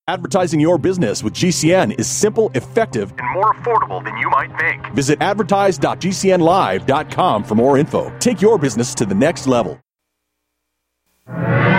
Advertising your business with GCN is simple, effective, and more affordable than you might think. Visit advertise.gcnlive.com for more info. Take your business to the next level. Do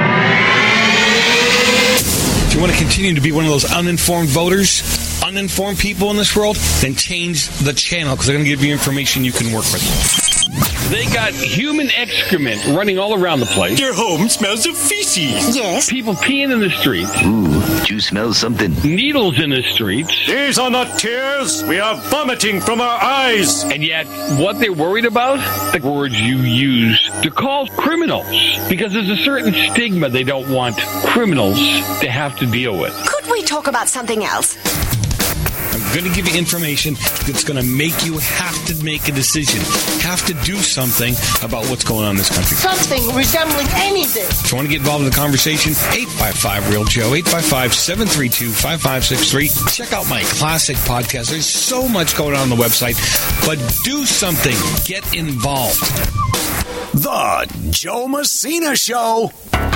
you want to continue to be one of those uninformed voters, uninformed people in this world? Then change the channel, because they're going to give you information you can work with. They got human excrement running all around the place. Your home smells of feces. Yes. People peeing in the streets. Ooh, do you smell something? Needles in the streets. These are not tears. We are vomiting from our eyes. And yet, what they're worried about? The words you use to call criminals. Because there's a certain stigma they don't want criminals to have to deal with. Could we talk about something else? I'm going to give you information that's going to make you have to make a decision, have to do something about what's going on in this country. Something resembling anything. If you want to get involved in the conversation, 855-REAL-JOE, 855-732-5563. Check out my classic podcast. There's so much going on the website, but do something. Get involved. The Joe Messina Show.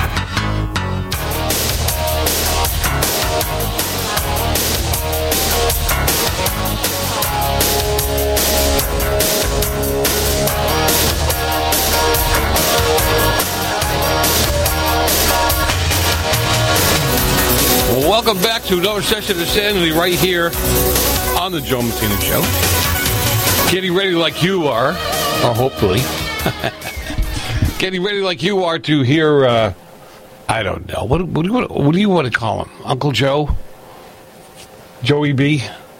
Welcome back to another session of Insanity right here on the Joe Messina Show. Getting ready like you are, or hopefully, getting ready like you are to hear, I don't know, what do you want to call him? Uncle Joe? Joey B?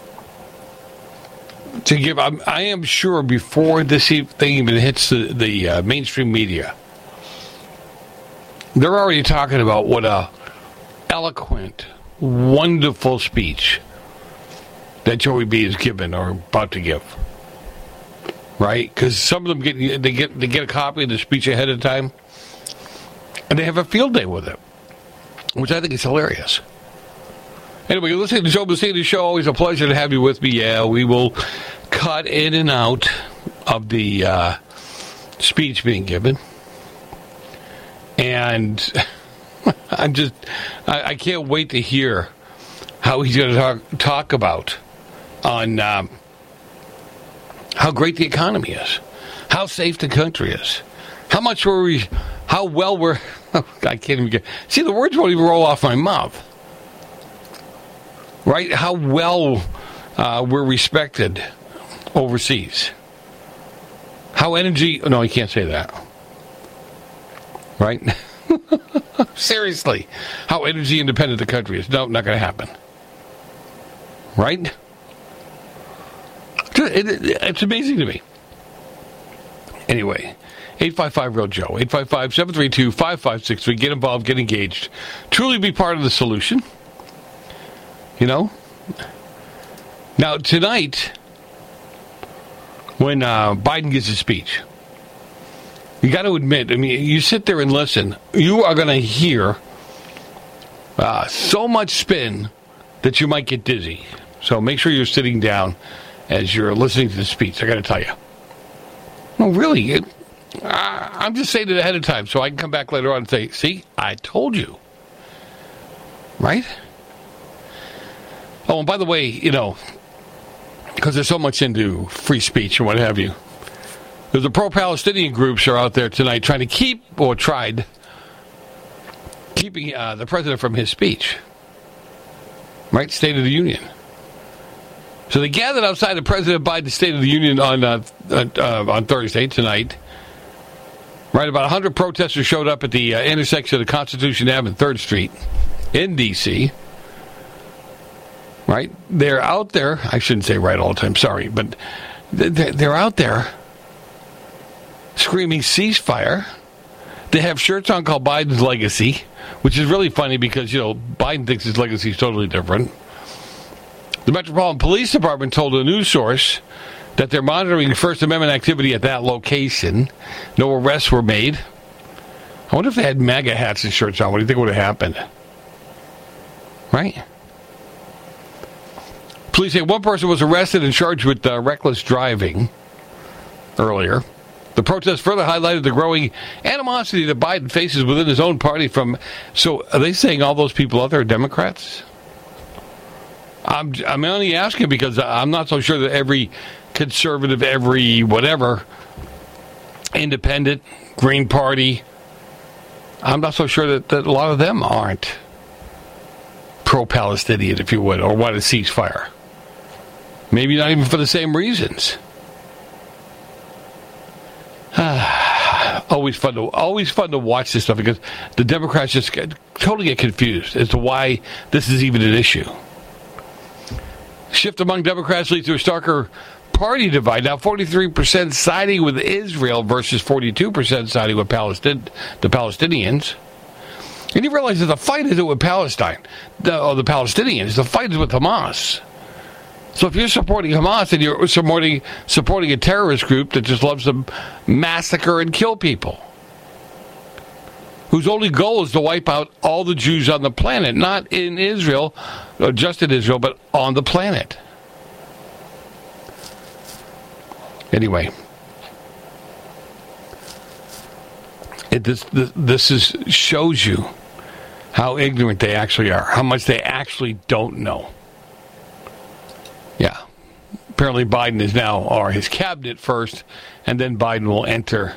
To give, I am sure before this thing even hits the mainstream media, they're already talking about what a eloquent, wonderful speech that Joey B is given or about to give, right? Because some of them get a copy of the speech ahead of time, and they have a field day with it, which I think is hilarious. Anyway, you're listening to Joe Messina Show. Always a pleasure to have you with me. Yeah, we will cut in and out of the speech being given, and I can't wait to hear how he's going to talk about on how great the economy is, how safe the country is, how well we're. I can't even see the words won't even roll off my mouth. Right? How well we're respected overseas. How energy. No, you can't say that. Right? Seriously. How energy independent the country is. No, not going to happen. Right? It's amazing to me. Anyway, 855-REAL-JOE, 855-732-5563. Get involved, get engaged. Truly be part of the solution. You know? Now, tonight, when Biden gives his speech, you got to admit, I mean, you sit there and listen, you are going to hear so much spin that you might get dizzy. So make sure you're sitting down as you're listening to the speech. I got to tell you. No, really, I'm just saying it ahead of time so I can come back later on and say, see, I told you. Right? Oh, and by the way, you know, because there's so much into free speech and what have you, there's the pro-Palestinian groups are out there tonight trying to keeping the president from his speech. Right? State of the Union. So they gathered outside the President Biden's State of the Union on Thursday, tonight. Right, about 100 protesters showed up at the intersection of Constitution Ave and 3rd Street in D.C., right? They're out there. I shouldn't say right all the time, sorry. But they're out there screaming ceasefire. They have shirts on called Biden's Legacy, which is really funny because, you know, Biden thinks his legacy is totally different. The Metropolitan Police Department told a news source that they're monitoring First Amendment activity at that location. No arrests were made. I wonder if they had MAGA hats and shirts on. What do you think would have happened? Right? Police say one person was arrested and charged with reckless driving earlier. The protest further highlighted the growing animosity that Biden faces within his own party from... So are they saying all those people out there are Democrats? I'm only asking because I'm not so sure that every conservative, every whatever, independent, Green Party, I'm not so sure that a lot of them aren't pro-Palestinian, if you would, or want a ceasefire. Maybe not even for the same reasons. Always fun to watch this stuff because the Democrats just totally get confused as to why this is even an issue. Shift among Democrats leads to a starker party divide. Now 43% siding with Israel versus 42% siding with the Palestinians. And you realize that the fight isn't with Palestine, the Palestinians. The fight is with Hamas. So if you're supporting Hamas, then you're supporting a terrorist group that just loves to massacre and kill people, whose only goal is to wipe out all the Jews on the planet, not in Israel, or just in Israel, but on the planet. Anyway, this shows you how ignorant they actually are, how much they actually don't know. Yeah. Apparently Biden is now, or his cabinet first, and then Biden will enter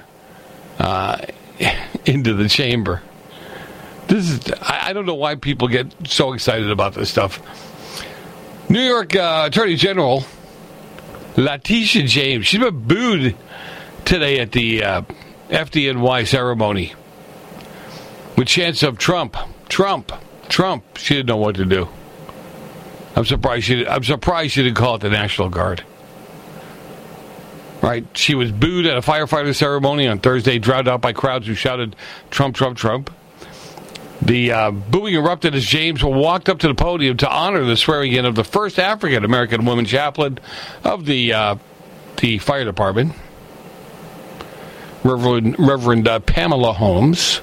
into the chamber. I don't know why people get so excited about this stuff. New York Attorney General Letitia James, she's been booed today at the FDNY ceremony with chants of Trump. She didn't know what to do. I'm surprised she didn't call it the National Guard. Right? She was booed at a firefighter ceremony on Thursday, drowned out by crowds who shouted Trump, Trump, Trump. The booing erupted as James walked up to the podium to honor the swearing in of the first African-American woman chaplain of the fire department, Reverend Pamela Holmes.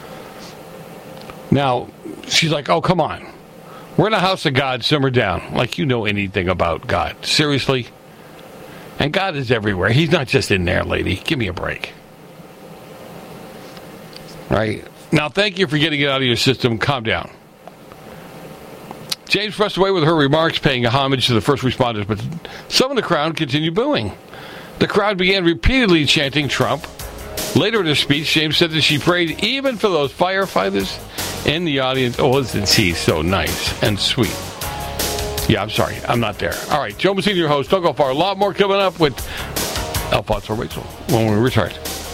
Now, she's like, oh, come on. We're in a house of God, simmer down. Like you know anything about God. Seriously? And God is everywhere. He's not just in there, lady. Give me a break. Right? Now, thank you for getting it out of your system. Calm down. James pressed away with her remarks, paying homage to the first responders, but some of the crowd continued booing. The crowd began repeatedly chanting Trump. Later in her speech, James said that she prayed even for those firefighters in the audience. Oh, isn't he so nice and sweet? Yeah, I'm sorry. I'm not there. All right, Joe Messina, your host. Don't go far. A lot more coming up with Alfonso Rachel when we return.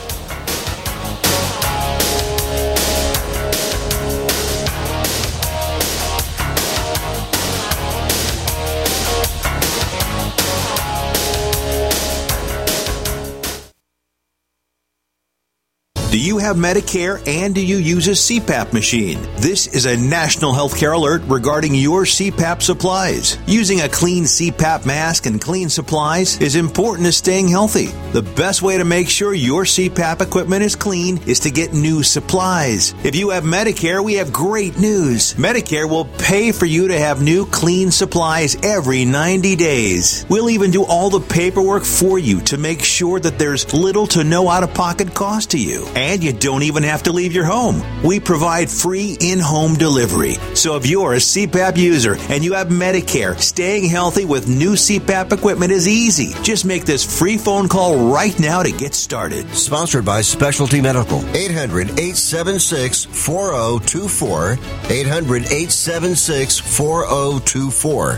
Do you have Medicare and do you use a CPAP machine? This is a national healthcare alert regarding your CPAP supplies. Using a clean CPAP mask and clean supplies is important to staying healthy. The best way to make sure your CPAP equipment is clean is to get new supplies. If you have Medicare, we have great news. Medicare will pay for you to have new clean supplies every 90 days. We'll even do all the paperwork for you to make sure that there's little to no out-of-pocket cost to you. And you don't even have to leave your home. We provide free in-home delivery. So if you're a CPAP user and you have Medicare, staying healthy with new CPAP equipment is easy. Just make this free phone call right now to get started. Sponsored by Specialty Medical. 800-876-4024. 800-876-4024.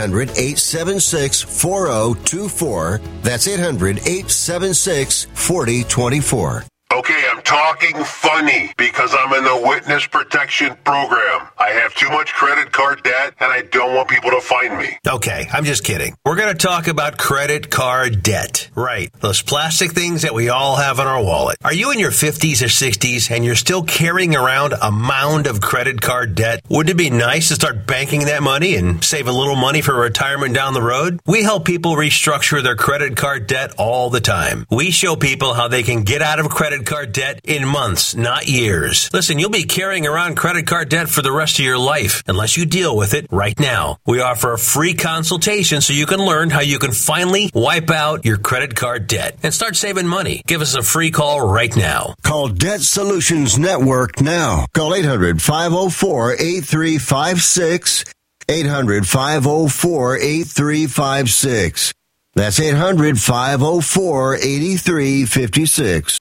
800-876-4024. That's 800-876-4024. Okay, I'm talking funny because I'm in the witness protection program. I have too much credit card debt and I don't want people to find me. Okay, I'm just kidding. We're going to talk about credit card debt. Right. Those plastic things that we all have in our wallet. Are you in your 50s or 60s and you're still carrying around a mound of credit card debt? Wouldn't it be nice to start banking that money and save a little money for retirement down the road? We help people restructure their credit card debt all the time. We show people how they can get out of credit card debt in months, not years. Listen, you'll be carrying around credit card debt for the rest of your life unless you deal with it right now. We offer a free consultation so you can learn how you can finally wipe out your credit card debt and start saving money. Give us a free call right now. Call Debt Solutions Network now. Call 800-504-8356. 800-504-8356. That's 800-504-8356.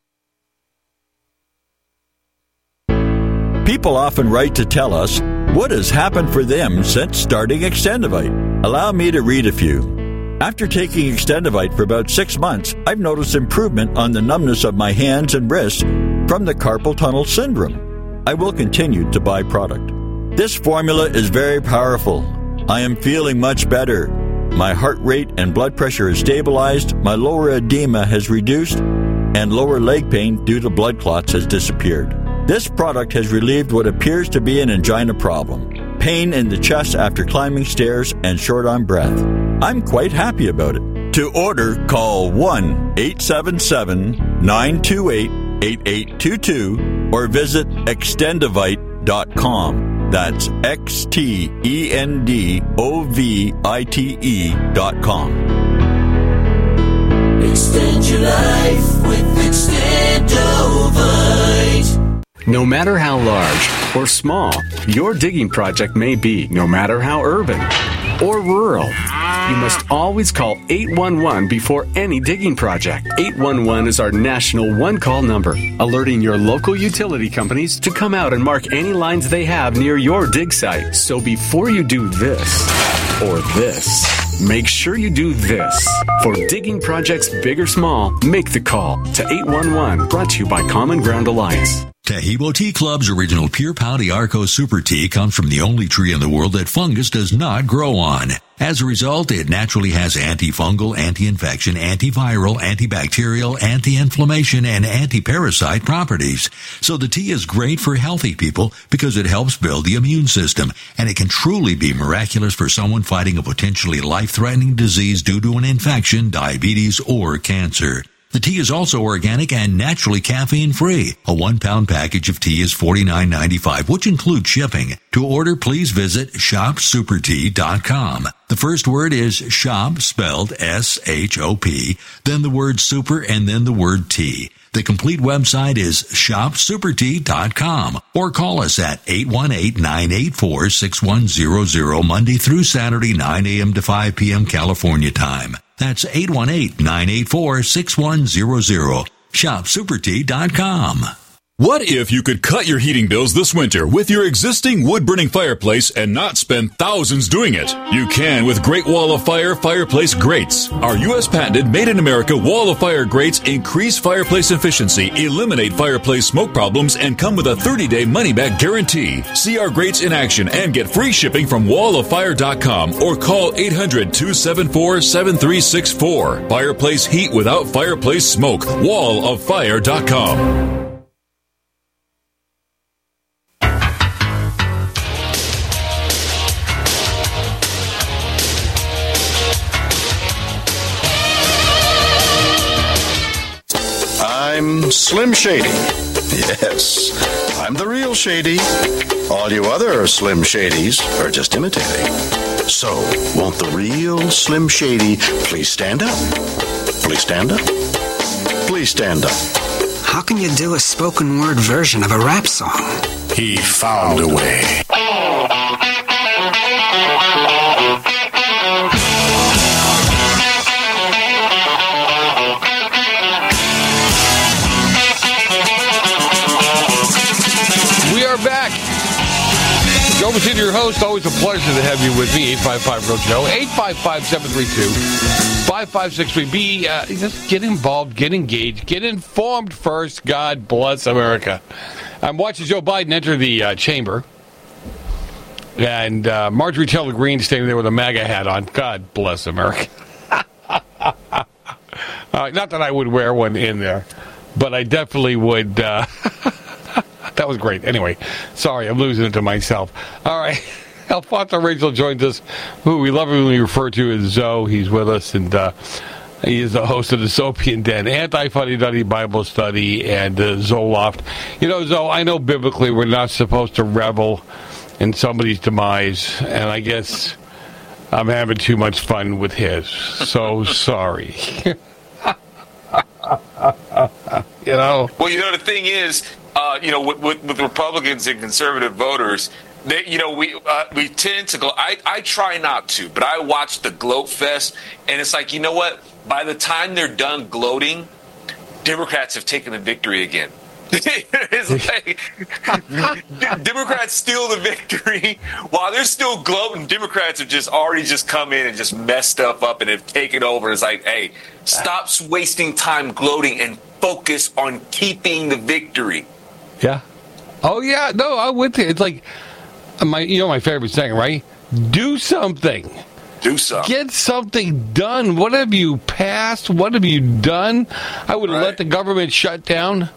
People often write to tell us what has happened for them since starting Extendivite. Allow me to read a few. After taking Extendivite for about 6 months, I've noticed improvement on the numbness of my hands and wrists from the carpal tunnel syndrome. I will continue to buy product. This formula is very powerful. I am feeling much better. My heart rate and blood pressure is stabilized, my lower edema has reduced, and lower leg pain due to blood clots has disappeared. This product has relieved what appears to be an angina problem, pain in the chest after climbing stairs, and short on breath. I'm quite happy about it. To order, call 1-877-928-8822 or visit extendivite.com. That's XTENDOVITE.com. Extend your life with Extendovite. No matter how large or small your digging project may be, no matter how urban or rural, you must always call 811 before any digging project. 811 is our national one-call number, alerting your local utility companies to come out and mark any lines they have near your dig site. So before you do this or this, make sure you do this. For digging projects big or small, make the call to 811. Brought to you by Common Ground Alliance. Taheebo Tea Club's original Pure Pau Arco Super Tea comes from the only tree in the world that fungus does not grow on. As a result, it naturally has antifungal, anti-infection, antiviral, antibacterial, anti-inflammation, and anti-parasite properties. So the tea is great for healthy people because it helps build the immune system, and it can truly be miraculous for someone fighting a potentially life-threatening disease due to an infection, diabetes, or cancer. The tea is also organic and naturally caffeine-free. A 1-pound package of tea is $49.95, which includes shipping. To order, please visit shopsupertea.com. The first word is shop, spelled S-H-O-P, then the word super, and then the word tea. The complete website is shopsupertea.com, or call us at 818-984-6100 Monday through Saturday, 9 a.m. to 5 p.m. California time. That's 818-984-6100. ShopSuperTea.com. What if you could cut your heating bills this winter with your existing wood-burning fireplace and not spend thousands doing it? You can with Great Wall of Fire fireplace grates. Our U.S. patented made-in-America Wall of Fire grates increase fireplace efficiency, eliminate fireplace smoke problems, and come with a 30-day money-back guarantee. See our grates in action and get free shipping from walloffire.com or call 800-274-7364. Fireplace heat without fireplace smoke. walloffire.com. I'm Slim Shady. Yes, I'm the real Shady. All you other Slim Shadys are just imitating. So, won't the real Slim Shady please stand up? Please stand up? Please stand up. How can you do a spoken word version of a rap song? He found a way. Back. Joe Messina, your host. Always a pleasure to have you with me. 855-ROJO, 855-732-5563. Just get involved, get engaged, get informed first. God bless America. I'm watching Joe Biden enter the chamber, and Marjorie Taylor Greene standing there with a MAGA hat on. God bless America. Not that I would wear one in there, but I definitely would. That was great. Anyway, sorry, I'm losing it to myself. All right. Alfonso Rachel joins us, who we lovingly refer to as Zoe. He's with us, and he is the host of the Sopian Den, Anti-Fuddy-Duddy Bible Study, and Zoloft. You know, Zoe, I know biblically we're not supposed to revel in somebody's demise, and I guess I'm having too much fun with his. So sorry. Well, the thing is, with Republicans and conservative voters, we tend to go. I try not to, but I watch the gloat fest, and it's like, you know what? By the time they're done gloating, Democrats have taken the victory again. It's like, Democrats steal the victory while they're still gloating. Democrats have already come in and just messed stuff up and have taken over. It's like, hey, stop wasting time gloating and focus on keeping the victory. Yeah. Oh yeah. No, I'm with you. It's like my favorite saying, right? Do something. Do something. Get something done. What have you passed? What have you done? I would have let the government shut down.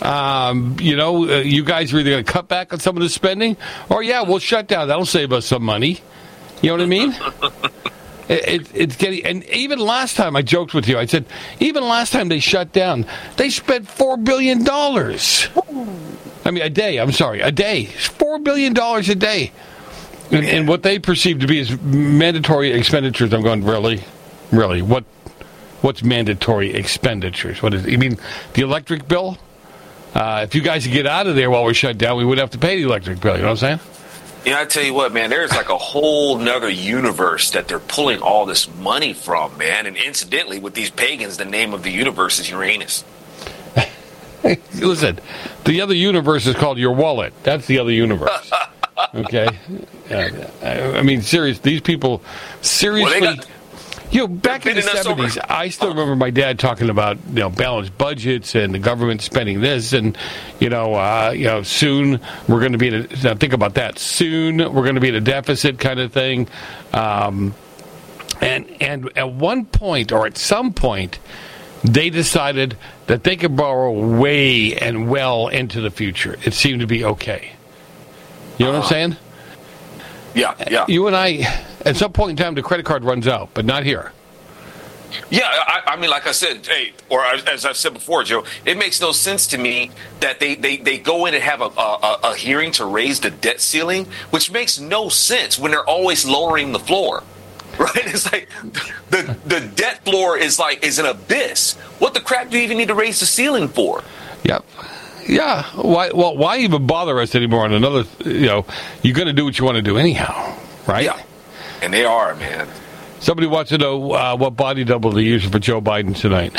You guys are either going to cut back on some of the spending, or we'll shut down. That'll save us some money. You know what I mean? It's getting, and even last time I joked with you. I said, even last time they shut down, they spent $4 billion. I mean, a day. I'm sorry, a day. $4 billion a day. And what they perceive to be as mandatory expenditures. I'm going, really? What's mandatory expenditures? What is it? You mean the electric bill? If you guys could get out of there while we're shut down, we would have to pay the electric bill. You know what I'm saying? I tell you what, man, there's like a whole nother universe that they're pulling all this money from, man. And incidentally, with these pagans, the name of the universe is Uranus. Listen, the other universe is called your wallet. That's the other universe. Okay? I mean, seriously, these people, seriously... back in the 70s, I still remember my dad talking about, balanced budgets and the government spending this, and, soon we're going to be think about that. Soon we're going to be in a deficit kind of thing. And at one point, or at some point, they decided that they could borrow way and well into the future. It seemed to be okay. You know what I'm saying? Yeah. You and I, at some point in time, the credit card runs out, but not here. Yeah, I mean, like I said, or as I've said before, Joe, it makes no sense to me that they go in and have a hearing to raise the debt ceiling, which makes no sense when they're always lowering the floor. Right? It's like the debt floor is an abyss. What the crap do you even need to raise the ceiling for? Yep. Yeah. Why even bother us anymore on another, you're going to do what you want to do anyhow, right? Yeah. And they are, man. Somebody wants to know what body double they're using for Joe Biden tonight.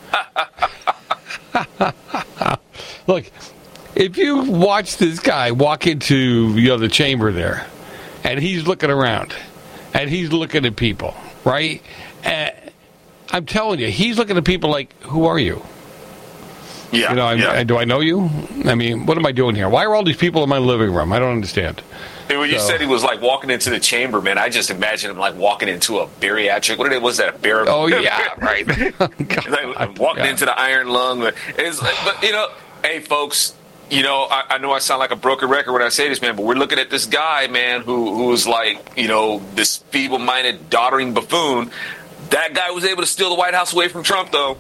Look, if you watch this guy walk into the chamber there, and he's looking around, and he's looking at people, right? I'm telling you, he's looking at people like, who are you? Yeah. Do I know you? I mean, what am I doing here? Why are all these people in my living room? I don't understand. And when you said he was like walking into the chamber, man, I just imagine him like walking into a bariatric. Was that a bariatric? Oh yeah, right. Like walking into the iron lung. Hey folks, I know I sound like a broken record when I say this, man, but we're looking at this guy, man, who's like, this feeble-minded, doddering buffoon. That guy was able to steal the White House away from Trump, though.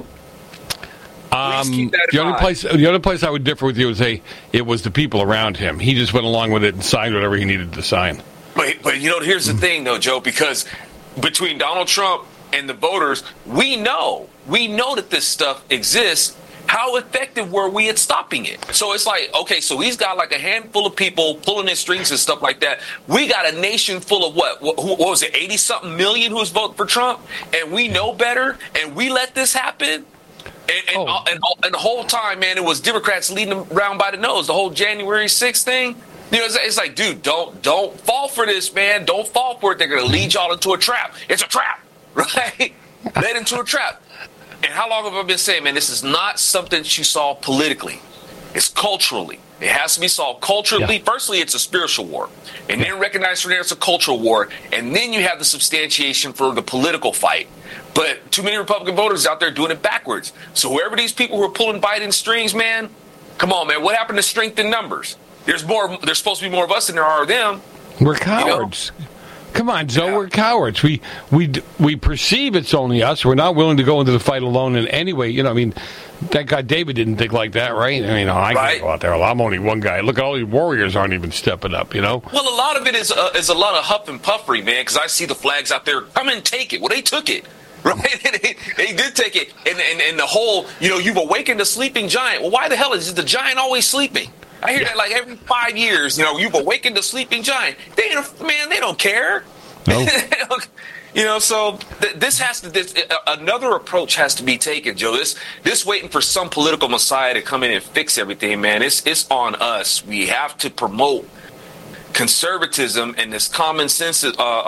The other place I would differ with you would say it was the people around him. He just went along with it and signed whatever he needed to sign. But here's the thing, though, Joe, because between Donald Trump and the voters, we know that this stuff exists. How effective were we at stopping it? So it's like, okay, so he's got like a handful of people pulling his strings and stuff like that. We got a nation full of what was it, 80-something million who was voting for Trump? And we know better, and we let this happen? And the whole time, man, it was Democrats leading them around by the nose. The whole January 6th thing. It's like, dude, don't fall for this, man. Don't fall for it. They're going to lead y'all into a trap. It's a trap, right? Led into a trap. And how long have I been saying, man, this is not something that you solve politically. It's culturally. It has to be solved culturally. Yeah. Firstly, it's a spiritual war. And then recognize from there it's a cultural war. And then you have the substantiation for the political fight. But too many Republican voters out there doing it backwards. So whoever these people who are pulling Biden's strings, man, come on, man. What happened to strength in numbers? There's supposed to be more of us than there are of them. We're cowards. Come on, Joe, we're cowards. We perceive it's only us. We're not willing to go into the fight alone in any way. That guy David didn't think like that, right? I can't go out there. I'm only one guy. Look at all these warriors aren't even stepping up, Well, a lot of it is a lot of huff and puffery, man, because I see the flags out there. Come and take it. Well, they took it. Right? They did take it. And the whole, you've awakened a sleeping giant. Well, why the hell is the giant always sleeping? I hear that like every 5 years. You know, you've awakened the sleeping giant. They don't care. No. So another approach has to be taken, Joe. This waiting for some political messiah to come in and fix everything, man. It's on us. We have to promote conservatism and this common sense,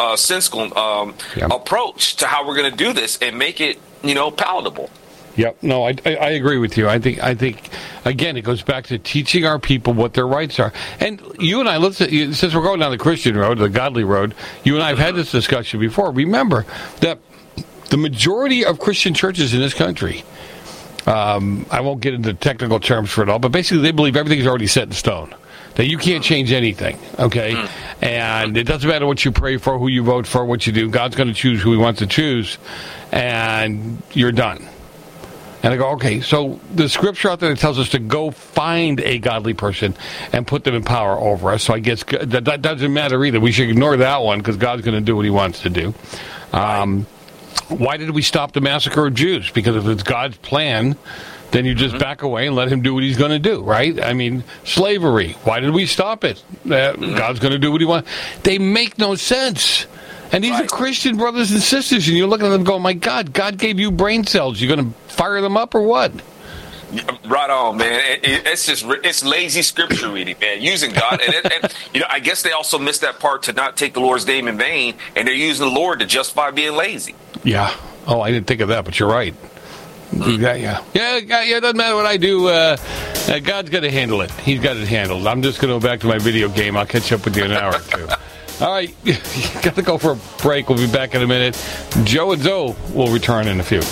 approach to how we're going to do this and make it, palatable. Yep. No, I agree with you. I think again, it goes back to teaching our people what their rights are. And you and I, since we're going down the Christian road, the godly road, you and I have had this discussion before. Remember that the majority of Christian churches in this country, I won't get into technical terms for it all, but basically they believe everything's already set in stone. That you can't change anything, okay? And it doesn't matter what you pray for, who you vote for, what you do. God's going to choose who he wants to choose, and you're done. And I go, okay, so the scripture out there that tells us to go find a godly person and put them in power over us. So I guess that doesn't matter either. We should ignore that one because God's going to do what he wants to do. Why did we stop the massacre of Jews? Because if it's God's plan, then you just back away and let him do what he's going to do, right? I mean, slavery. Why did we stop it? God's going to do what he wants. They make no sense. And these are Christian brothers and sisters, and you're looking at them going, my God, God gave you brain cells. You going to fire them up or what? Right on, man. It's lazy scripture reading, man. Using God, and I guess they also missed that part to not take the Lord's name in vain, and they're using the Lord to justify being lazy. Yeah. Oh, I didn't think of that, but you're right. Yeah. It doesn't matter what I do. God's going to handle it. He's got it handled. I'm just going to go back to my video game. I'll catch up with you in an hour or two. All right, got to go for a break. We'll be back in a minute. Joe and Zoe will return in a few.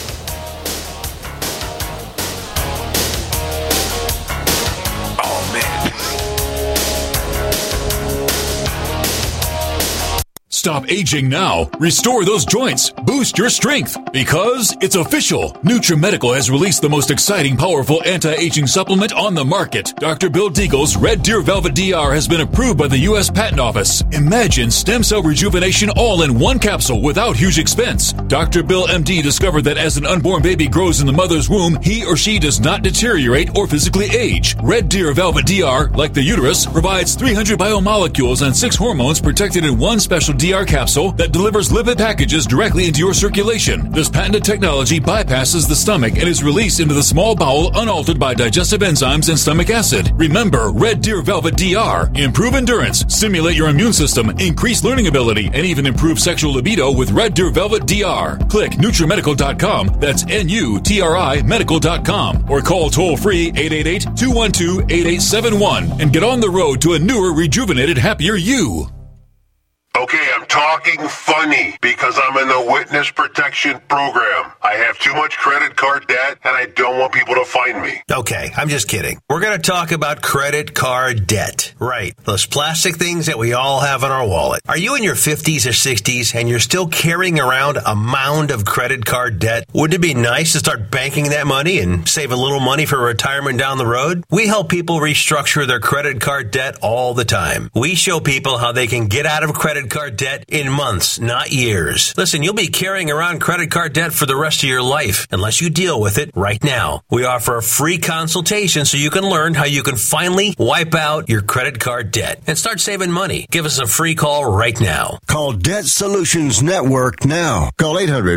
Stop aging now. Restore those joints. Boost your strength. Because it's official. NutriMedical has released the most exciting, powerful anti-aging supplement on the market. Dr. Bill Deagle's Red Deer Velvet DR has been approved by the U.S. Patent Office. Imagine stem cell rejuvenation all in one capsule without huge expense. Dr. Bill MD discovered that as an unborn baby grows in the mother's womb, he or she does not deteriorate or physically age. Red Deer Velvet DR, like the uterus, provides 300 biomolecules and 6 hormones protected in one special DR capsule that delivers lipid packages directly into your circulation. This patented technology bypasses the stomach and is released into the small bowel unaltered by digestive enzymes and stomach acid. Remember, Red Deer Velvet DR. Improve endurance, stimulate your immune system, increase learning ability, and even improve sexual libido with Red Deer Velvet DR. Click NutriMedical.com, that's NUTRI Medical.com, or call toll-free 888-212-8871 and get on the road to a newer, rejuvenated, happier you. Okay, I'm talking funny because I'm in the witness protection program. I have too much credit card debt and I don't want people to find me. Okay, I'm just kidding. We're going to talk about credit card debt. Right, those plastic things that we all have in our wallet. Are you in your 50s or 60s and you're still carrying around a mound of credit card debt? Wouldn't it be nice to start banking that money and save a little money for retirement down the road? We help people restructure their credit card debt all the time. We show people how they can get out of credit card debt in months, not years. Listen, you'll be carrying around credit card debt for the rest of your life unless you deal with it right now. We offer a free consultation so you can learn how you can finally wipe out your credit card debt and start saving money. Give us a free call right now. Call Debt Solutions Network now. Call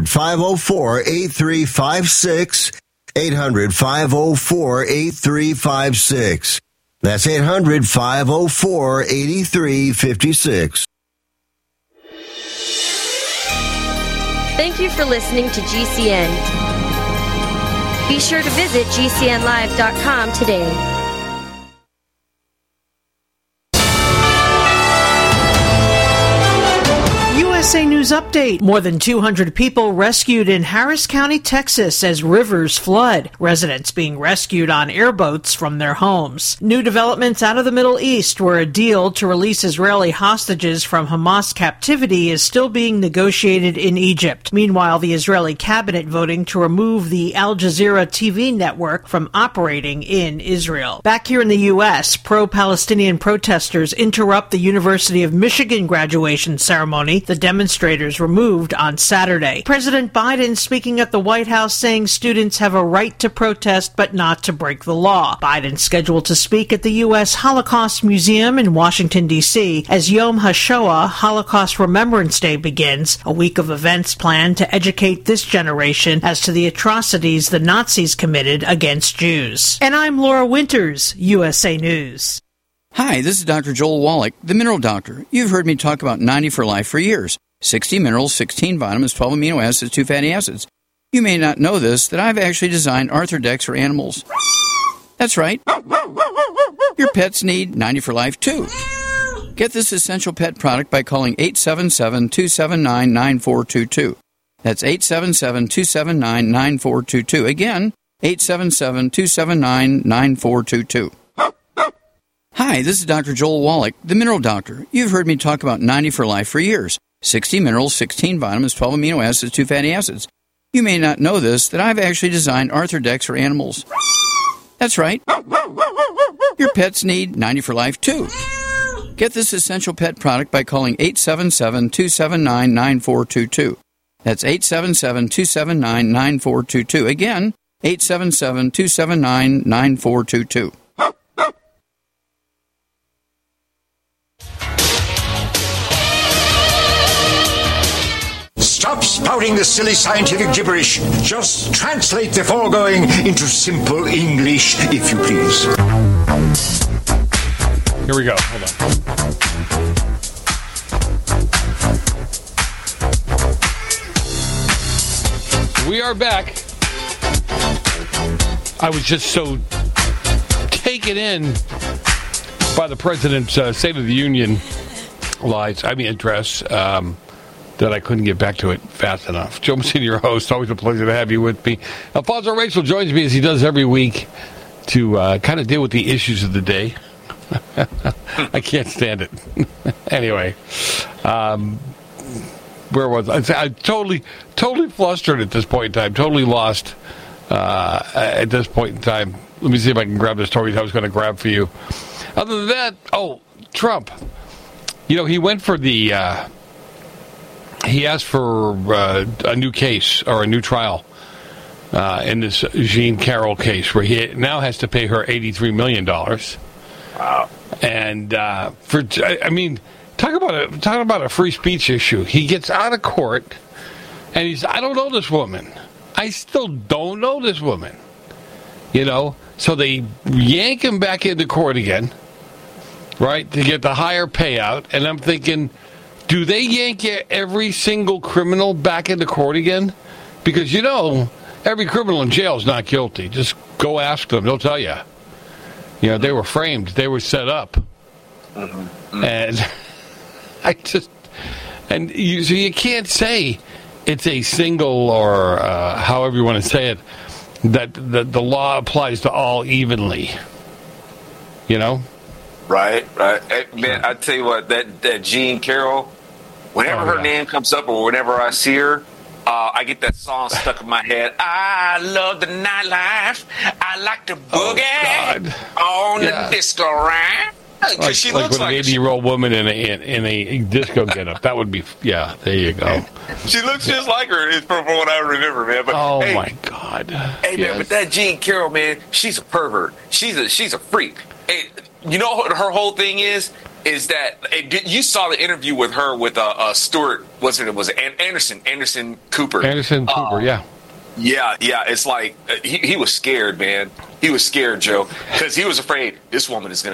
800-504-8356. 800-504-8356. That's 800-504-8356. Thank you for listening to GCN. Be sure to visit GCNlive.com today. USA News Update. More than 200 people rescued in Harris County, Texas as rivers flood. Residents being rescued on airboats from their homes. New developments out of the Middle East where a deal to release Israeli hostages from Hamas captivity is still being negotiated in Egypt. Meanwhile, the Israeli cabinet voting to remove the Al Jazeera TV network from operating in Israel. Back here in the U.S., pro-Palestinian protesters interrupt the University of Michigan graduation ceremony. The demonstrators removed on Saturday. President Biden speaking at the White House saying students have a right to protest but not to break the law. Biden scheduled to speak at the U.S. Holocaust Museum in Washington, D.C. as Yom HaShoah, Holocaust Remembrance Day, begins, a week of events planned to educate this generation as to the atrocities the Nazis committed against Jews. And I'm Laura Winters, USA News. Hi, this is Dr. Joel Wallach, the Mineral Doctor. You've heard me talk about 90 for Life for years. 60 minerals, 16 vitamins, 12 amino acids, 2 fatty acids. You may not know this, that I've actually designed Arthrodex for animals. That's right. Your pets need 90 for Life, too. Get this essential pet product by calling 877-279-9422. That's 877-279-9422. Again, 877-279-9422. Hi, this is Dr. Joel Wallach, the Mineral Doctor. You've heard me talk about 90 for Life for years. 60 minerals, 16 vitamins, 12 amino acids, 2 fatty acids. You may not know this, that I've actually designed Arthrodex for animals. That's right. Your pets need 90 for Life, too. Get this essential pet product by calling 877-279-9422. That's 877-279-9422. Again, 877-279-9422. Stop spouting the silly scientific gibberish. Just translate the foregoing into simple English, if you please. Here we go. Hold on. We are back. I was just so taken in by the president's State of the Union address, that I couldn't get back to it fast enough. Joe Messina, your host. Always a pleasure to have you with me. Alfonso Rachel joins me as he does every week to kind of deal with the issues of the day. I can't stand it. Anyway, where was I? I'm totally flustered at this point in time. Totally lost at this point in time. Let me see if I can grab the stories I was going to grab for you. Other than that, Trump. You know, he went for the... he asked for a new case or a new trial in this Jean Carroll case, where he now has to pay her $83 million. Wow! And talk about a free speech issue. He gets out of court, and he's, I don't know this woman. I still don't know this woman. You know, so they yank him back into court again, right, to get the higher payout. And I'm thinking, do they yank every single criminal back into court again? Because, you know, every criminal in jail is not guilty. Just go ask them. They'll tell you. You know, they were framed. They were set up. Mm-hmm. And so you can't say it's a single or however you want to say it, that the law applies to all evenly. You know? Right. Hey, man, I tell you what, that Jean Carroll, whenever her name comes up or whenever I see her, I get that song stuck in my head. I love the nightlife. I like to boogie on the disco ride. Like, she like looks with an 80-year-old woman in a there you go. She looks just like her from what I remember, man. But, my God. Hey, man, but that Jean Carroll, man, she's a pervert. She's a freak. Hey, you know what her whole thing is that you saw the interview with her with Stuart, was it Anderson Cooper? Anderson Cooper, yeah. Yeah, it's like he was scared, man. He was scared, Joe, because he was afraid this woman is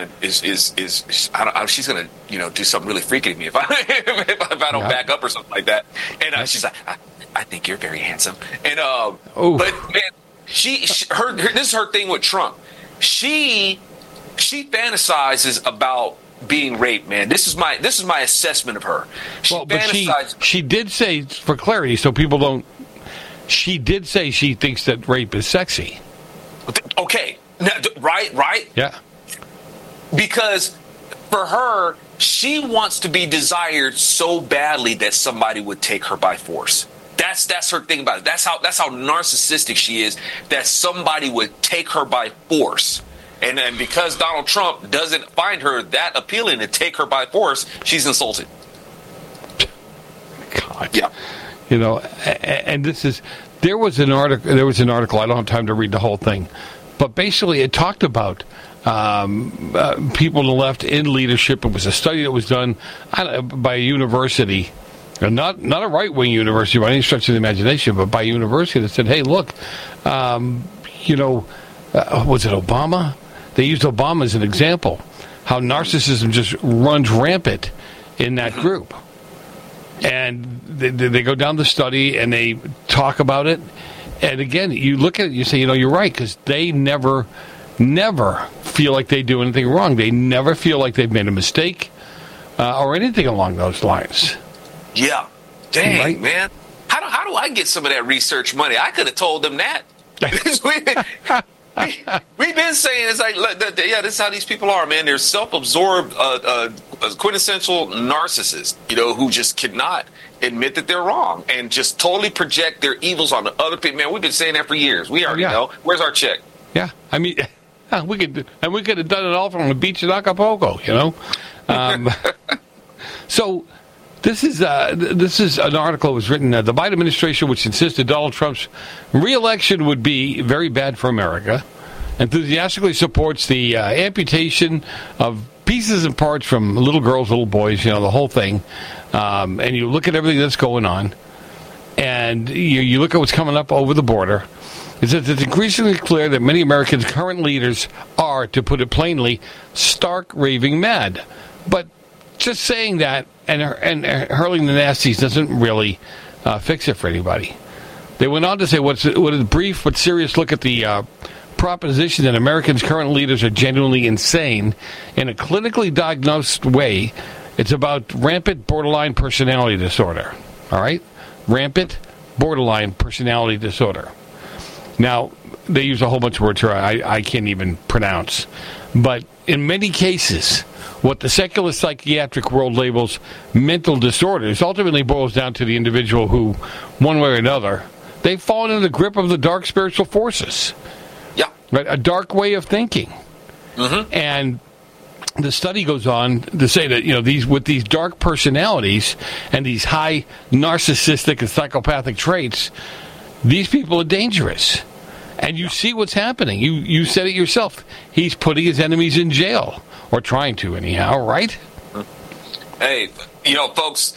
she's gonna do something really freaky to me if I don't back up or something like that. And she's like, I think you're very handsome. And but man, this is her thing with Trump. She fantasizes about being raped, man. This is my assessment of her. She did say, for clarity, so people don't. She did say she thinks that rape is sexy. Okay, right? Yeah. Because for her, she wants to be desired so badly that somebody would take her by force. That's her thing about it. That's how narcissistic she is, that somebody would take her by force. And because Donald Trump doesn't find her that appealing to take her by force, she's insulted. much. Yeah. You know, and there was an article. I don't have time to read the whole thing, but basically it talked about people on the left in leadership. It was a study that was done by a university, and not a right-wing university by any stretch of the imagination, but by a university that said, hey, look, was it Obama? They used Obama as an example, how narcissism just runs rampant in that group. And they go down the study and they talk about it. And again, you look at it, you say, you're right, because they never feel like they do anything wrong. They never feel like they've made a mistake or anything along those lines. Yeah. Dang, right? Man. How do I get some of that research money? I could have told them that. We've been saying it's like, this is how these people are, man. They're self-absorbed, quintessential narcissists, who just cannot admit that they're wrong and just totally project their evils on the other people. Man, we've been saying that for years. We already know. Where's our check? Yeah, I mean, we could have done it all from the beach in Acapulco, So. This is an article that was written. The Biden administration, which insisted Donald Trump's re-election would be very bad for America, enthusiastically supports the amputation of pieces and parts from little girls, little boys, the whole thing. And you look at everything that's going on, and you look at what's coming up over the border. It says it's increasingly clear that many Americans' current leaders are, to put it plainly, stark raving mad. But just saying that and hurling the nasties doesn't really fix it for anybody. They went on to say, what is a brief but serious look at the proposition that Americans' current leaders are genuinely insane in a clinically diagnosed way. It's about rampant borderline personality disorder. All right? Rampant borderline personality disorder. Now, they use a whole bunch of words here I can't even pronounce. But in many cases, what the secular psychiatric world labels mental disorders ultimately boils down to the individual who, one way or another, they've fallen into the grip of the dark spiritual forces. Yeah. Right? A dark way of thinking. Mm-hmm. And the study goes on to say that, these dark personalities and these high narcissistic and psychopathic traits, these people are dangerous. And you see what's happening. You said it yourself. He's putting his enemies in jail. Or trying to, anyhow, right? Hey, folks,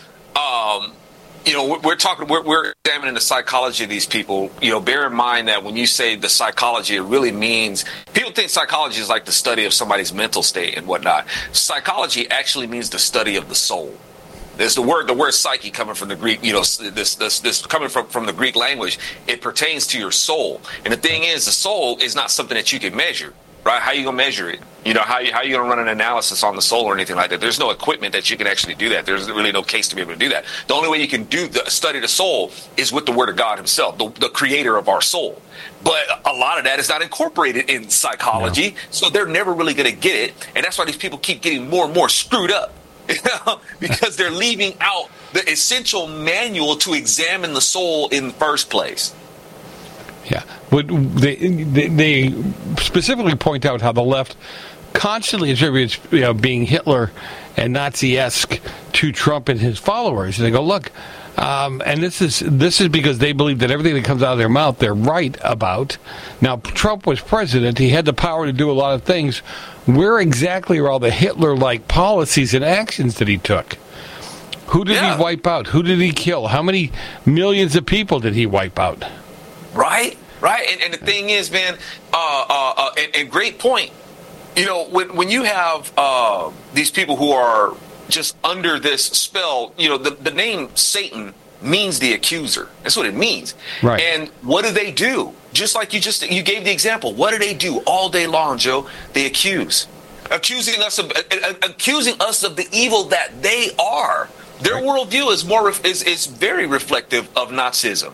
we're examining the psychology of these people. Bear in mind that when you say the psychology, it really means, people think psychology is like the study of somebody's mental state and whatnot. Psychology actually means the study of the soul. There's the word psyche coming from the Greek, this coming from the Greek language. It pertains to your soul. And the thing is, the soul is not something that you can measure. Right? How are you going to measure it? How are you going to run an analysis on the soul or anything like that? There's no equipment that you can actually do that. There's really no case to be able to do that. The only way you can study the soul is with the Word of God himself, the creator of our soul. But a lot of that is not incorporated in psychology, so they're never really going to get it. And that's why these people keep getting more and more screwed up, because they're leaving out the essential manual to examine the soul in the first place. Yeah, but they specifically point out how the left constantly attributes being Hitler and Nazi-esque to Trump and his followers. And they go, look, and this is because they believe that everything that comes out of their mouth they're right about. Now, Trump was president; he had the power to do a lot of things. Where exactly are all the Hitler-like policies and actions that he took? Who did he wipe out? Who did he kill? How many millions of people did he wipe out? Right. And the thing is, man, and great point. When you have these people who are just under this spell, the name Satan means the accuser. That's what it means. Right. And what do? Just like you gave the example. What do they do all day long, Joe? They accuse. Accusing us of the evil that they are. Their worldview is very reflective of Nazism.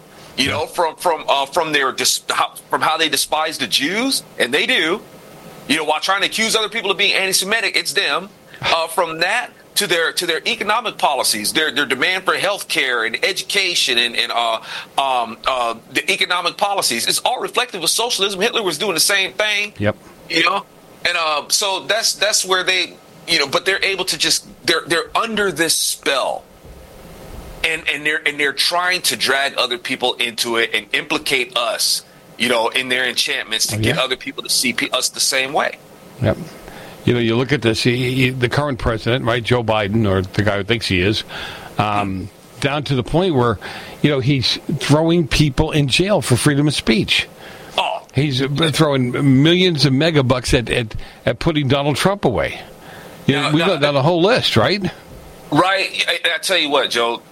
From how they despise the Jews, and they do, while trying to accuse other people of being anti-Semitic, it's them. From that to their economic policies, their demand for health care and education and the economic policies, it's all reflective of socialism. Hitler was doing the same thing. Yep. And so that's where they, but they're able to they're under this spell. and they're trying to drag other people into it and implicate us, in their enchantments to get other people to see us the same way. Yep. You look at this, the current president, right, Joe Biden, or the guy who thinks he is, down to the point where, he's throwing people in jail for freedom of speech. Oh. He's throwing millions of megabucks at putting Donald Trump away. We've got down a whole list, right? Right. I tell you what, Joe,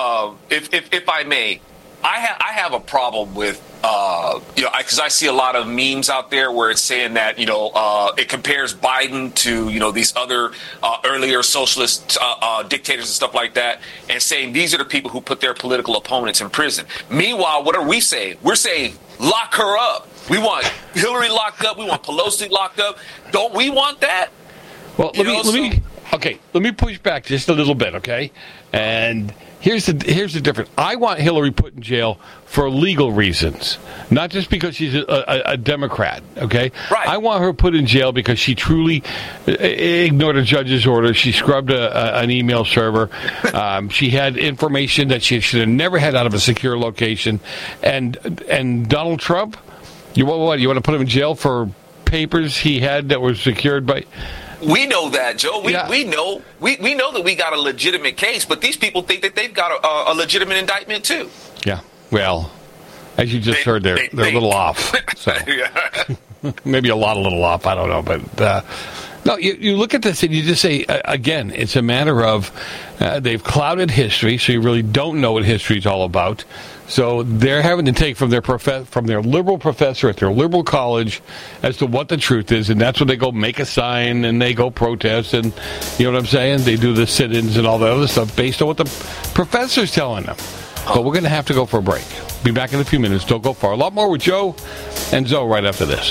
if I may, I have a problem with, because I see a lot of memes out there where it's saying that, it compares Biden to, these other earlier socialist dictators and stuff like that, and saying these are the people who put their political opponents in prison. Meanwhile, what are we saying? We're saying lock her up. We want Hillary locked up. We want Pelosi locked up. Don't we want that? Well, let me push back just a little bit, okay? And here's the difference. I want Hillary put in jail for legal reasons, not just because she's a Democrat, okay? Right. I want her put in jail because she truly ignored a judge's order. She scrubbed an email server. She had information that she should have never had out of a secure location. And Donald Trump, you want to put him in jail for papers he had that were secured by... We know that, Joe. We know that we got a legitimate case, but these people think that they've got a legitimate indictment too. Yeah. Well, as you just heard, they're a little off. So maybe a little off. I don't know, but no. You look at this and you just say again, it's a matter of they've clouded history, so you really don't know what history is all about. So they're having to take from their liberal professor at their liberal college as to what the truth is, and that's when they go make a sign and they go protest, and you know what I'm saying? They do the sit-ins and all the other stuff based on what the professor's telling them. But we're going to have to go for a break. Be back in a few minutes. Don't go far. A lot more with Joe and Zoe right after this.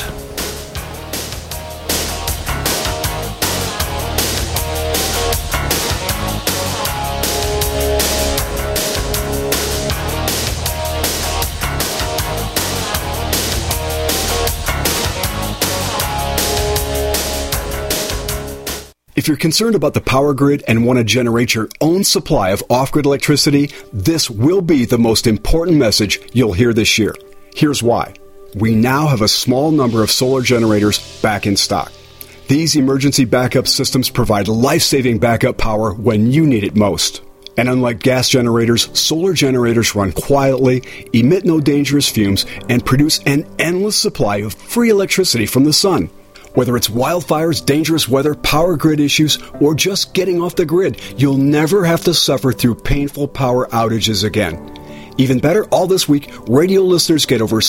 If you're concerned about the power grid and want to generate your own supply of off-grid electricity, this will be the most important message you'll hear this year. Here's why. We now have a small number of solar generators back in stock. These emergency backup systems provide life-saving backup power when you need it most. And unlike gas generators, solar generators run quietly, emit no dangerous fumes, and produce an endless supply of free electricity from the sun. Whether it's wildfires, dangerous weather, power grid issues, or just getting off the grid, you'll never have to suffer through painful power outages again. Even better, all this week, radio listeners get over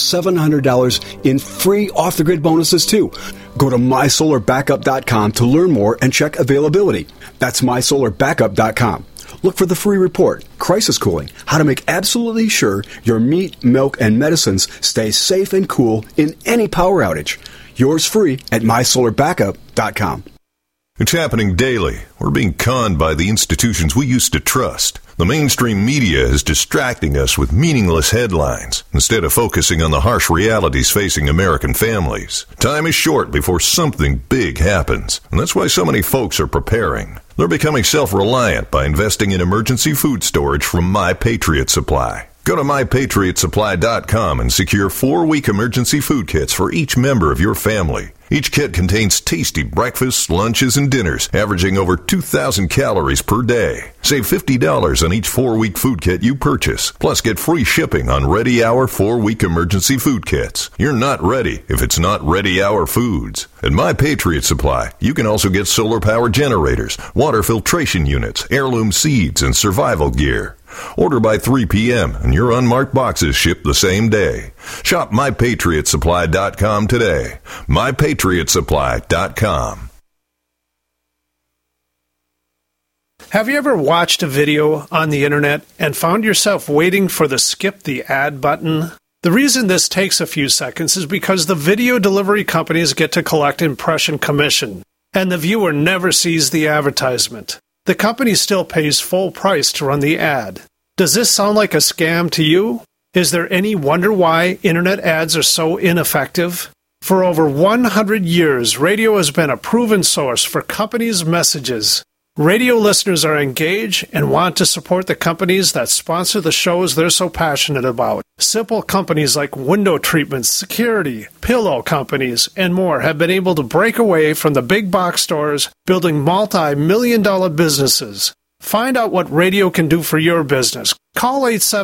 $700 in free off-the-grid bonuses, too. Go to mysolarbackup.com to learn more and check availability. That's mysolarbackup.com. Look for the free report, Crisis Cooling, how to make absolutely sure your meat, milk, and medicines stay safe and cool in any power outage. Yours free at mysolarbackup.com. It's happening daily. We're being conned by the institutions we used to trust. The mainstream media is distracting us with meaningless headlines instead of focusing on the harsh realities facing American families. Time is short before something big happens, and that's why so many folks are preparing. They're becoming self-reliant by investing in emergency food storage from My Patriot Supply. Go to MyPatriotSupply.com and secure 4-week emergency food kits for each member of your family. Each kit contains tasty breakfasts, lunches, and dinners, averaging over 2,000 calories per day. Save $50 on each 4-week food kit you purchase. Plus, get free shipping on Ready Hour 4-week emergency food kits. You're not ready if it's not Ready Hour foods. At My Patriot Supply, you can also get solar power generators, water filtration units, heirloom seeds, and survival gear. Order by 3 p.m. and your unmarked boxes ship the same day. Shop MyPatriotSupply.com today. MyPatriotSupply.com. Have you ever watched a video on the internet and found yourself waiting for the skip the ad button? The reason this takes a few seconds is because the video delivery companies get to collect impression commission, and the viewer never sees the advertisement. The company still pays full price to run the ad. Does this sound like a scam to you? Is there any wonder why internet ads are so ineffective? For over 100 years, radio has been a proven source for companies' messages. Radio listeners are engaged and want to support the companies that sponsor the shows they're so passionate about. Simple companies like window treatments, security, pillow companies, and more have been able to break away from the big box stores, building multi-million-dollar businesses. Find out what radio can do for your business. Call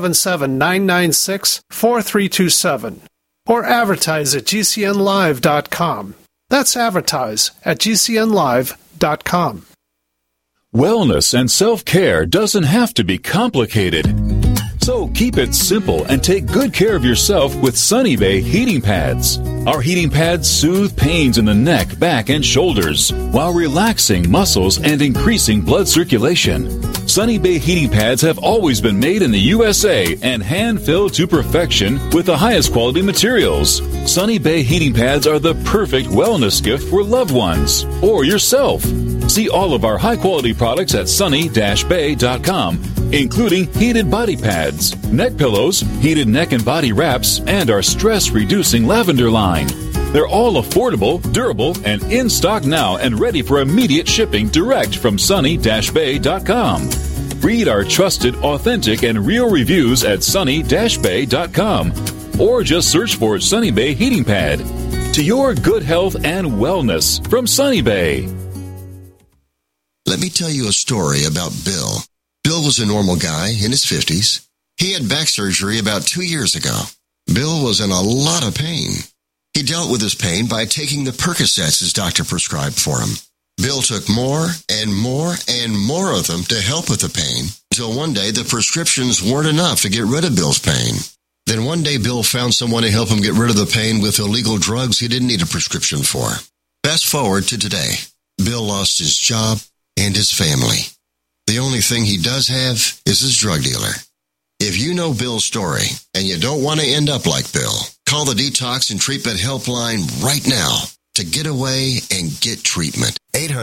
877-996-4327 or advertise at GCNlive.com. That's advertise at GCNlive.com. Wellness and self-care doesn't have to be complicated. So keep it simple and take good care of yourself with Sunny Bay heating pads. Our heating pads soothe pains in the neck, back, and shoulders while relaxing muscles and increasing blood circulation. Sunny Bay heating pads have always been made in the USA and hand-filled to perfection with the highest quality materials. Sunny Bay heating pads are the perfect wellness gift for loved ones or yourself. See all of our high-quality products at sunny-bay.com, including heated body pads, neck pillows, heated neck and body wraps, and our stress-reducing lavender line. They're all affordable, durable, and in stock now and ready for immediate shipping direct from sunny-bay.com. Read our trusted, authentic, and real reviews at sunny-bay.com or just search for Sunny Bay Heating Pad. To your good health and wellness from Sunny Bay. Let me tell you a story about Bill. Bill was a normal guy in his 50s. He had back surgery about 2 years ago. Bill was in a lot of pain. He dealt with his pain by taking the Percocets his doctor prescribed for him. Bill took more and more and more of them to help with the pain, until one day the prescriptions weren't enough to get rid of Bill's pain. Then one day Bill found someone to help him get rid of the pain with illegal drugs he didn't need a prescription for. Fast forward to today. Bill lost his job and his family. The only thing he does have is his drug dealer. If you know Bill's story and you don't want to end up like Bill, call the Detox and Treatment Helpline right now to get away and get treatment.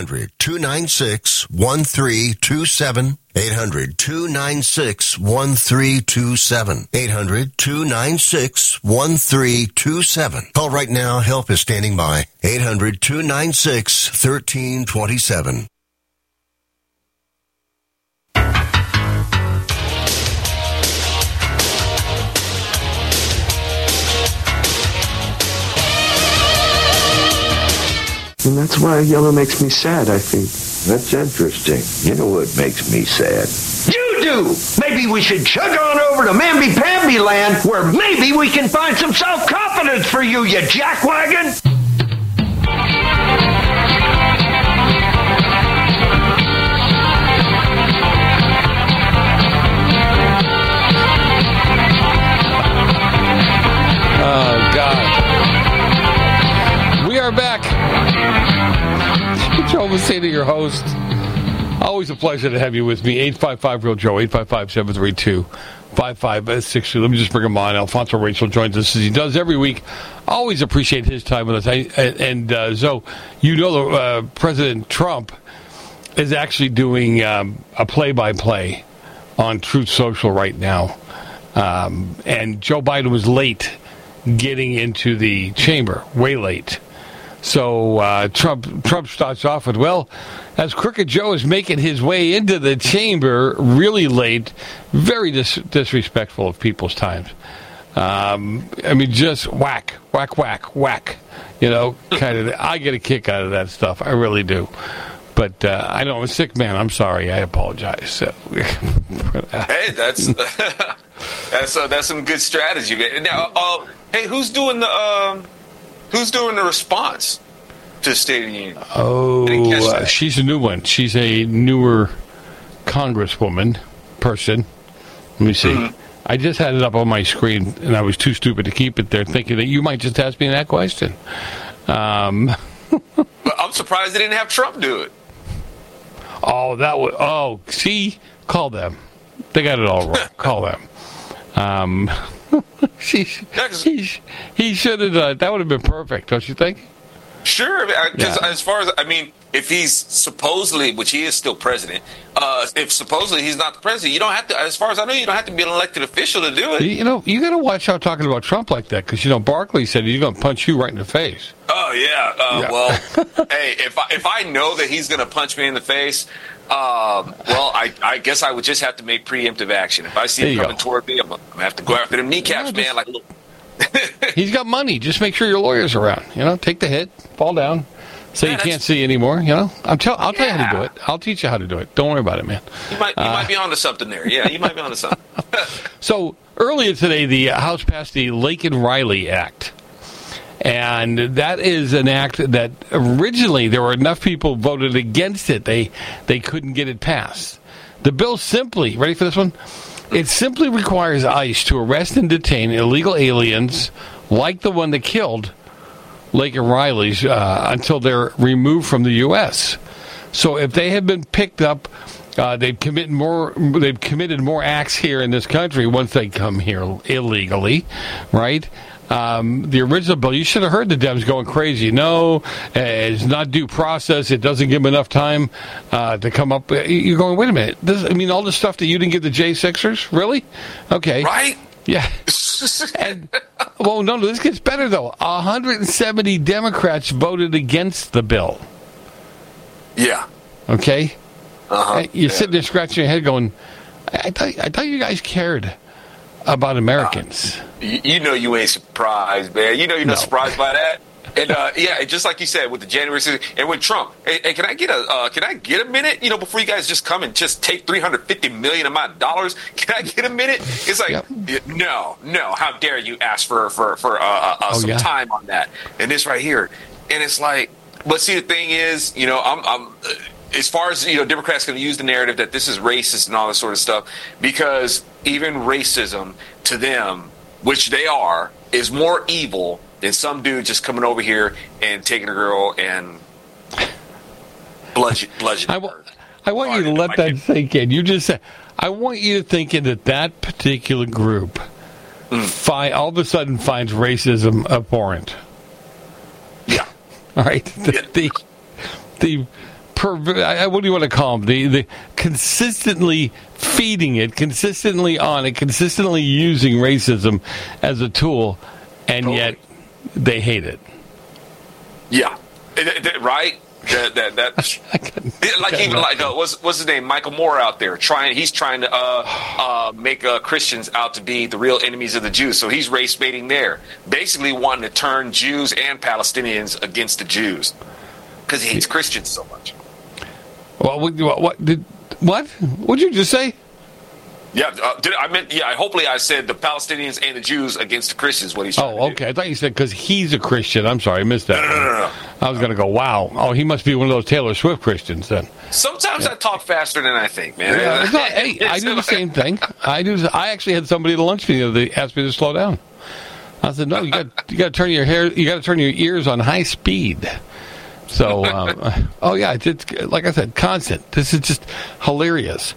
800-296-1327. 800-296-1327. 800-296-1327. Call right now. Help is standing by. 800-296-1327. And that's why yellow makes me sad, I think. That's interesting. You know what makes me sad? You do! Maybe we should chug on over to Mamby-Pamby land, where maybe we can find some self-confidence for you, you jackwagon! Oh, God. We are back. Joe Messina, your host. Always a pleasure to have you with me. 855-REAL-JOE, 855-732-5562. Let me just bring him on. Alfonso Rachel joins us as he does every week. Always appreciate his time with us. So, you know, President Trump is actually doing a play-by-play on Truth Social right now. And Joe Biden was late getting into the chamber, way late. So Trump starts off with, well, as Crooked Joe is making his way into the chamber really late, very disrespectful of people's times. I mean, just whack. You know, kind of. I get a kick out of that stuff. I really do. But I know I'm a sick man. I'm sorry. I apologize. So, hey, that's some good strategy. Now, hey, who's doing the response to the State of the Union? Oh, she's a new one. She's a newer congresswoman person. Let me see. Mm-hmm. I just had it up on my screen, and I was too stupid to keep it there, thinking that you might just ask me that question. But I'm surprised they didn't have Trump do it. See? Call them. They got it all wrong. Call them. He should have done it. That would have been perfect, don't you think? Sure, because as far as, I mean, if he's supposedly, which he is still president, if supposedly he's not the president, you don't have to, as far as I know, you don't have to be an elected official to do it. You know, you got to watch out talking about Trump like that, because, you know, Barkley said he's going to punch you right in the face. Oh yeah. Well, hey, if I know that he's going to punch me in the face, I guess I would just have to make preemptive action. If I see him coming toward me, I'm going to have to go after them kneecaps, man. Like a little. He's got money. Just make sure your lawyer's around. Take the hit, fall down, say you can't see anymore. I'll tell you how to do it. I'll teach you how to do it. Don't worry about it, man. You might be onto something there. Yeah, you might be onto something. So earlier today, the House passed the Laken-Riley Act. And that is an act that originally there were enough people voted against it, they couldn't get it passed. The bill simply, ready for this one? It simply requires ICE to arrest and detain illegal aliens like the one that killed Laken-Riley's until they're removed from the U.S. So if they have been picked up, they've committed more acts here in this country once they come here illegally, right? The original bill, you should have heard the Dems going crazy. No, it's not due process. It doesn't give them enough time to come up. You're going, wait a minute. All the stuff that you didn't give the J6ers? Really? Okay. Right? Yeah. No, this gets better, though. 170 Democrats voted against the bill. Yeah. Okay? You're sitting there scratching your head going, I thought you guys cared about Americans. You ain't surprised, man. You're not surprised by that. And just like you said with the January 6th, and with Trump, hey, can I get a minute? Before you guys just come and just take $350 million of my dollars, can I get a minute? It's like, no, how dare you ask for some time on that? And this right here, and it's like, but see, the thing is, I'm as far as Democrats going to use the narrative that this is racist and all this sort of stuff, because even racism to them, which they are, is more evil than some dude just coming over here and taking a girl and bludgeoning her. I want you to let that sink in. You just said, I want you to think that particular group all of a sudden finds racism abhorrent. Yeah. All right. What do you want to call them? The consistently feeding it, consistently on it, consistently using racism as a tool, and yet they hate it. Yeah, right. What's his name? Michael Moore out there he's trying to make Christians out to be the real enemies of the Jews. So he's race baiting there, basically wanting to turn Jews and Palestinians against the Jews because he hates Christians so much. Well, what'd you just say? Yeah, hopefully I said the Palestinians and the Jews against the Christians, what he's trying to do. Okay. I thought you said because he's a Christian. I'm sorry, I missed that. No. I was going to go, wow. Oh, he must be one of those Taylor Swift Christians then. Sometimes I talk faster than I think, man. Yeah, I do the same thing. I actually had somebody at a lunch meeting that asked me to slow down. I said, no, you got to turn your ears on high speed. So, it's like I said, constant. This is just hilarious.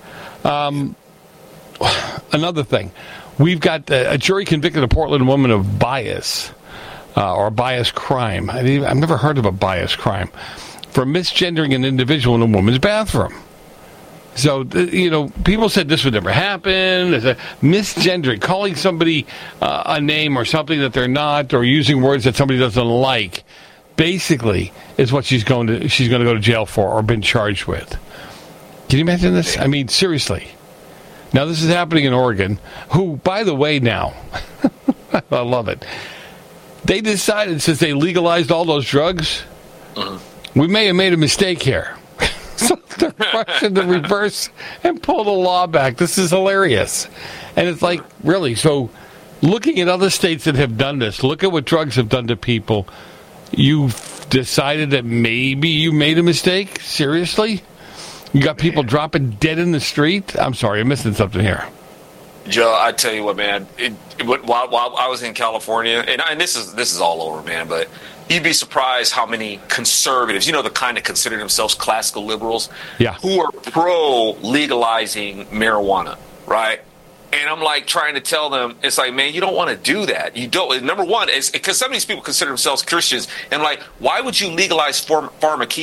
Another thing, we've got a jury convicted a Portland woman of bias or bias crime. I've never heard of a bias crime for misgendering an individual in a woman's bathroom. So, people said this would never happen. There's a misgendering, calling somebody a name or something that they're not, or using words that somebody doesn't like. Basically, is what she's going to go to jail for or been charged with. Can you imagine this? I mean, seriously. Now, this is happening in Oregon, who, by the way, now, I love it. They decided, since they legalized all those drugs, we may have made a mistake here. So they're rushing to reverse and pull the law back. This is hilarious. And it's like, really? So looking at other states that have done this, look at what drugs have done to people. You've decided that maybe you made a mistake? Seriously? You got people dropping dead in the street? I'm sorry, I'm missing something here. Joe, I tell you what, man. While I was in California, and this is all over, man, but you'd be surprised how many conservatives, the kind that consider themselves classical liberals, who are pro-legalizing marijuana, right? And I'm like trying to tell them, it's like, man, you don't want to do that. You don't. Number one is because some of these people consider themselves Christians, and like, why would you legalize pharmakia?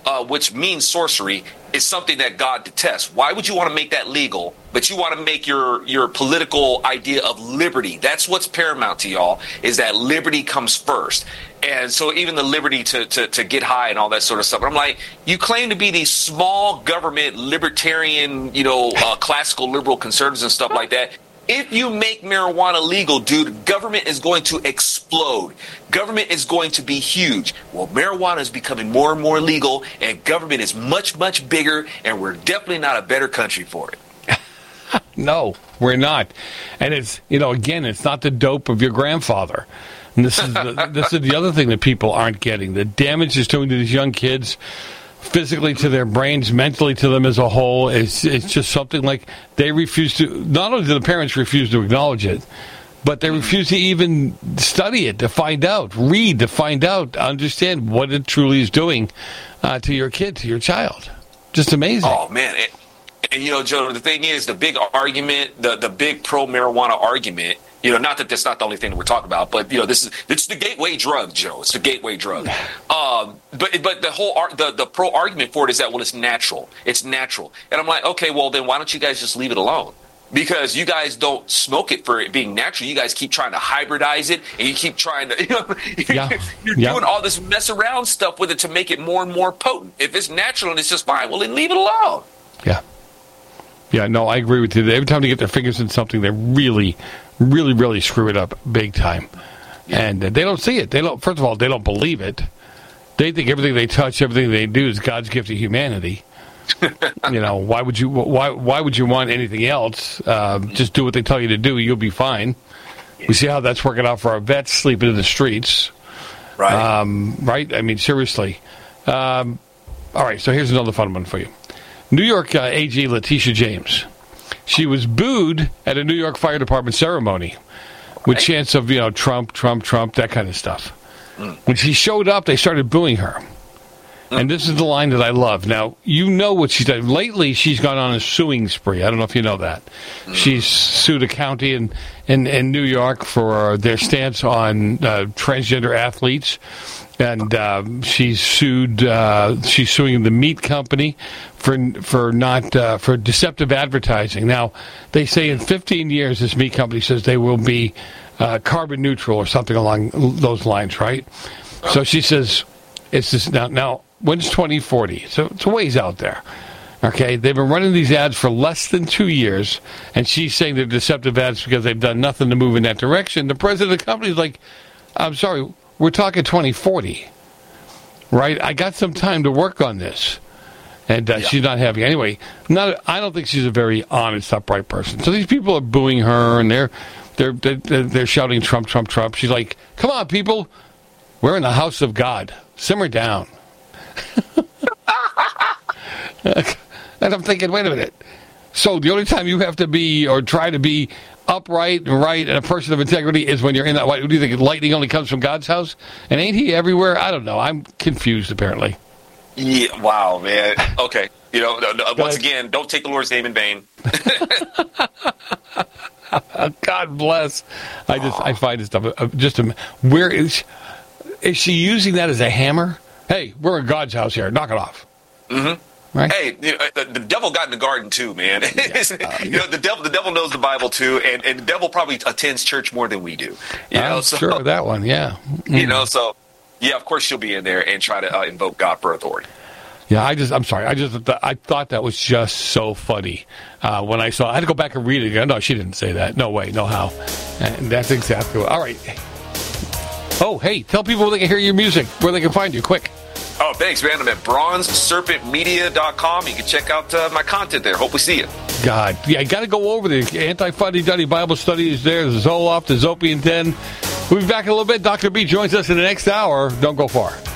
which means sorcery, is something that God detests. Why would you want to make that legal, but you want to make your political idea of liberty? That's what's paramount to y'all, is that liberty comes first. And so even the liberty to get high and all that sort of stuff. I'm like, you claim to be these small government libertarian, classical liberal conservatives and stuff like that. If you make marijuana legal, dude, government is going to explode. Government is going to be huge. Well, marijuana is becoming more and more legal, and government is much, much bigger, and we're definitely not a better country for it. No, we're not. And it's, again, it's not the dope of your grandfather. And this is the other thing that people aren't getting. The damage it's doing to these young kids, physically to their brains, mentally to them as a whole. It's just something like they refuse to, not only do the parents refuse to acknowledge it, but they refuse to even study it, to find out, read, to find out, understand what it truly is doing to your kid, to your child. Just amazing. Oh, man. And Joe, the thing is, the big argument, the big pro-marijuana argument, not that that's not the only thing that we're talking about, but it's the gateway drug, Joe. It's the gateway drug. But the whole the pro argument for it is that, well, it's natural. It's natural. And I'm like, okay, well then why don't you guys just leave it alone? Because you guys don't smoke it for it being natural. You guys keep trying to hybridize it, and you keep trying to, you're doing all this mess around stuff with it to make it more and more potent. If it's natural and it's just fine, well then leave it alone. Yeah. Yeah, no, I agree with you. Every time they get their fingers in something, they really, really, really screw it up big time. Yeah. And they don't see it. First of all, they don't believe it. They think everything they touch, everything they do is God's gift to humanity. Why would you want anything else? Just do what they tell you to do. You'll be fine. We see how that's working out for our vets sleeping in the streets. Right. Right? I mean, seriously. All right, so here's another fun one for you. New York AG Letitia James. She was booed at a New York Fire Department ceremony with chants of, Trump, that kind of stuff. When she showed up, they started booing her. And this is the line that I love. Now, you know what she's done. Lately, she's gone on a suing spree. I don't know if you know that. She's sued a county in New York for their stance on transgender athletes. And she's suing the meat company for deceptive advertising. Now, they say in 15 years, this meat company says they will be carbon neutral or something along those lines, right? So she says, it's this now when's 2040? So it's a ways out there. Okay, they've been running these ads for less than 2 years, and she's saying they're deceptive ads because they've done nothing to move in that direction. The president of the company is like, I'm sorry, we're talking 2040, right? I got some time to work on this. And she's not happy. Anyway, I don't think she's a very honest, upright person. So these people are booing her, and they're shouting Trump, Trump, Trump. She's like, come on, people. We're in the house of God. Simmer down. And I'm thinking, wait a minute. So the only time you have to be or try to be upright and right and a person of integrity is when you're in that. What do you think? Lightning only comes from God's house? And ain't he everywhere? I don't know. I'm confused, apparently. Yeah. Wow, man. Okay. Once again, don't take the Lord's name in vain. God bless. I find this stuff where is she using that as a hammer? Hey, we're in God's house here. Knock it off. Mm-hmm. Right? Hey, the devil got in the garden too, man. The devil knows the Bible too, and the devil probably attends church more than we do. Sure, that one, yeah. So yeah, of course she'll be in there and try to invoke God for authority. Yeah, I'm sorry. I thought that was just so funny when I saw. I had to go back and read it again. No, she didn't say that. No way, no how. And that's exactly what. All right. Oh, hey, tell people where they can hear your music, where they can find you, quick. Oh, thanks, man. I'm at bronzeserpentmedia.com. You can check out my content there. Hope we see you. God, yeah, I got to go over the Anti-Fuddy-Duddy Bible Study is there. The Zoloft, the Zopian 10. We'll be back in a little bit. Dr. B joins us in the next hour. Don't go far.